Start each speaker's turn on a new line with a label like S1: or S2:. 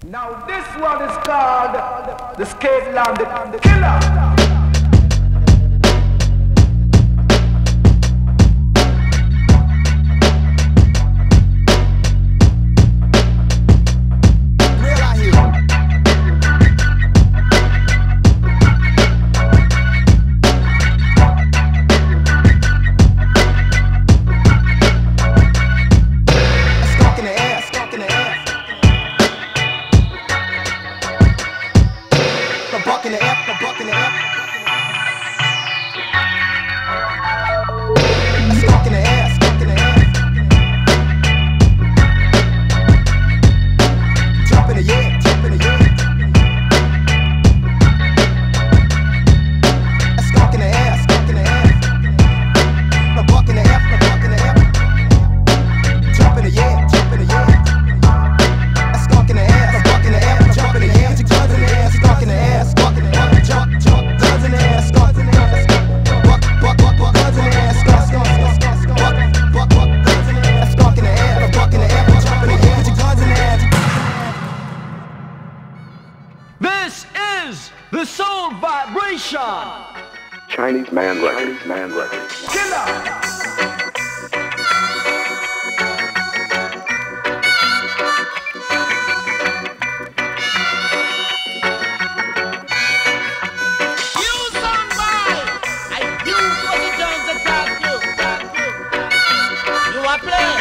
S1: Now this one is called the Skate Land Killer.
S2: Buck in the air, a buck in the air. A skunk in the air, skunk in the air. Jump in the air, jump in the air. A skunk in the air, skunk in the air. A buck in the air, a buck in the air. Jump in the air, jump in the air. A skunk in the air, a buck in the air. Jump in the air, your guns in the air, skunk in the air, skunk in the air. Jump, jump, guns in the air, skunk in the air. Buck, buck, buck, buck, guns in the air, skunk, skunk, skunk, skunk. Buck, buck, buck, guns in the air, skunk in the air, a buck in the air. Jump in the air, your guns in the air.
S3: This is the Soul Vibration.
S4: Chinese Man Records.
S1: Killer.
S3: I play.